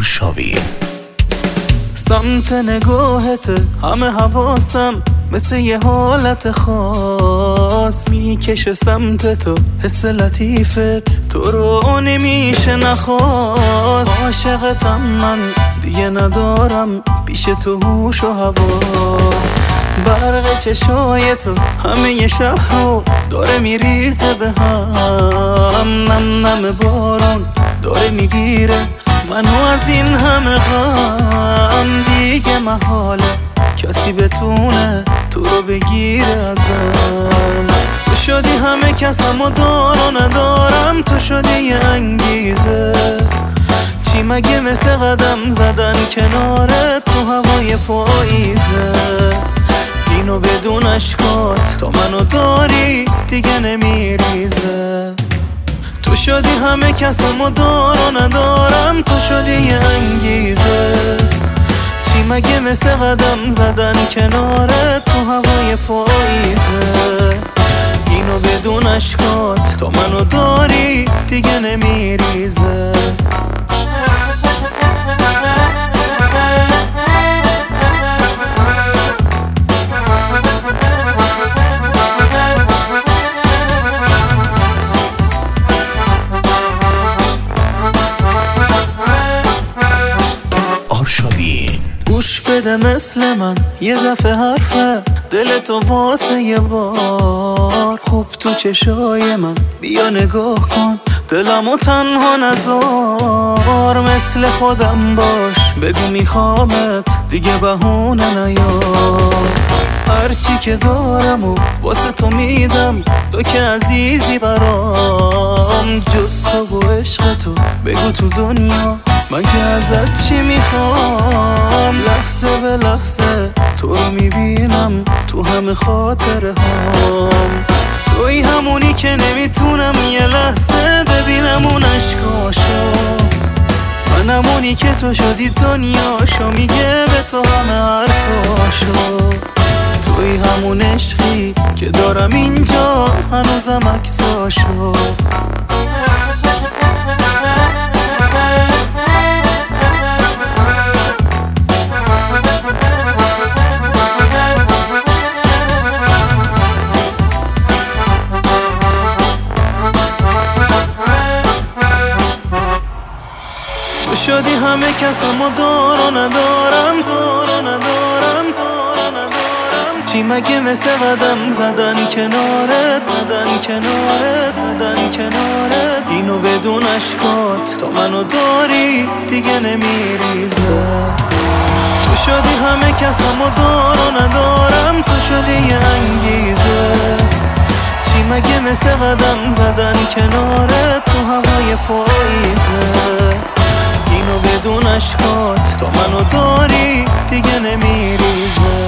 آرشاوین. سمت نگاهت همه حواسم مثل یه حالت خاص میکشه سمت تو، حس لطیفت تو رو نمیشه نخواست. عاشقتم من دیگه ندارم پیش تو هوش و حواس. برق چشای تو همه یه شهر رو داره میریزه به هم، نم نم بارون داره میگیره منو از این همه غم. دیگه محاله کسی بتونه تو رو بگیره ازم. تو شدی همه کسم و دار و ندارم، تو شدی یه انگیزه. چی مگه مثل قدم زدن کنارت تو هوای پاییزه. اینو بدون اشکات تو منو داری دیگه نمیریزه. تو شدی همه کسم و دار و ندارم، تو شدی یه انگیزه. چی مگه مثل قدم زدن کنارت تو هوای پاییزه. اینو بدون اشکات تو منو داری دیگه نمیریزه. گوش بده مثل من یه دفعه حرفه دل تو واسه یه بار. خوب تو چشای من بیا نگاه کن دلمو تنها نذار. مثل خودم باش بگو میخوامت دیگه بهونه نیار. هرچی که دارم و واسه تو میدم، تو که عزیزی برام. جز تو و عشق تو بگو تو دنیا من که ازت چی میخوام. لحظه به لحظه تو رو میبینم تو همه خاطره هام. توی همونی که نمیتونم یه لحظه ببینم اون اشکاشو. من همونی که تو شدی دنیاشو میگه به تو همه حرفاشو. توی همون عشقی که دارم اینجا هنوزم عکساشو. تو شدی همه کسم و دار و ندارم، دار و ندارم، دار و ندارم. چی مگه مثل قدم زدن کنارت، بدن کنارت، بدن کنارت. اینو بدون اشکات تو منو داری دیگه نمیریزه. تو شدی همه کسم و دار و ندارم، تو شدی یه انگیزه. چی مگه مثل قدم زدن کنارت تو هوای پاییزه. اینو بدون اشکات تو منو داری دیگه نمیریزه.